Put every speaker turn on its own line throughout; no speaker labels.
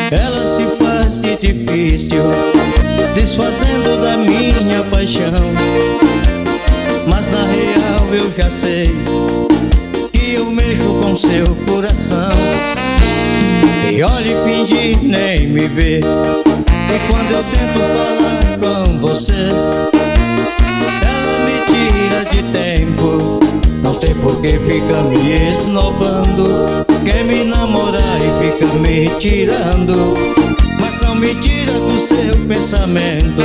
Ela se faz de difícil, desfazendo da minha paixão. Mas na real eu já sei que eu mexo com seu coração. E olhe fingir nem me ver, e quando eu tento falar com você, ela me tira de tempo. Não sei por que fica me esnobando, quer me namorar e fica me tirando, mas não me tira do seu pensamento.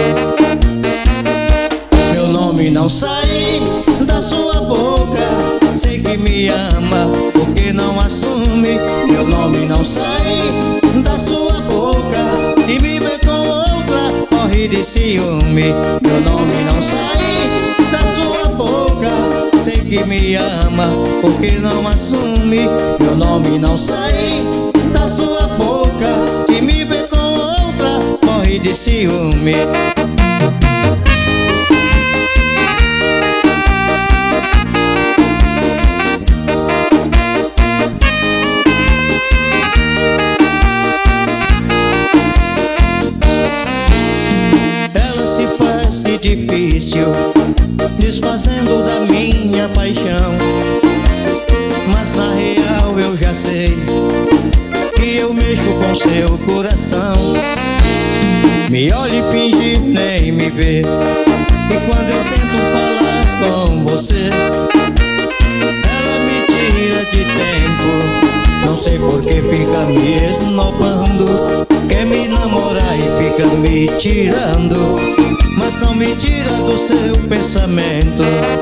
Meu nome não sai da sua boca, sei que me ama, porque não assume. Meu nome não sai da sua boca, e me vê com outra, morre de ciúme. Meu nome não sai da sua boca, sei que me ama, porque não assume. Meu nome não sai da sua boca, se me vê com outra, morre de ciúme. Difícil, desfazendo da minha paixão. Mas na real eu já sei que eu mexo com seu coração. Me olhe e finge nem me ver, e quando eu tento falar com você, ela me tira de tempo. Não sei por que fica me esnobando, quer me namorar e fica me tirando, mas não me tira do seu pensamento.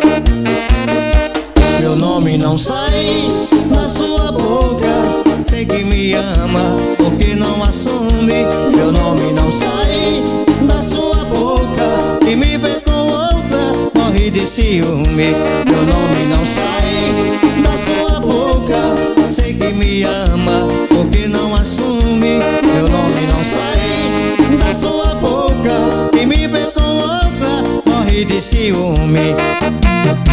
Meu nome não sai da sua boca, sei que me ama, porque não assume. Meu nome não sai da sua boca, e me vê com outra, morre de ciúme. Meu nome não sai da sua boca, sei que me ama, porque não assume. Meu nome não sai da sua boca, e me vê com outra, morre de ciúme.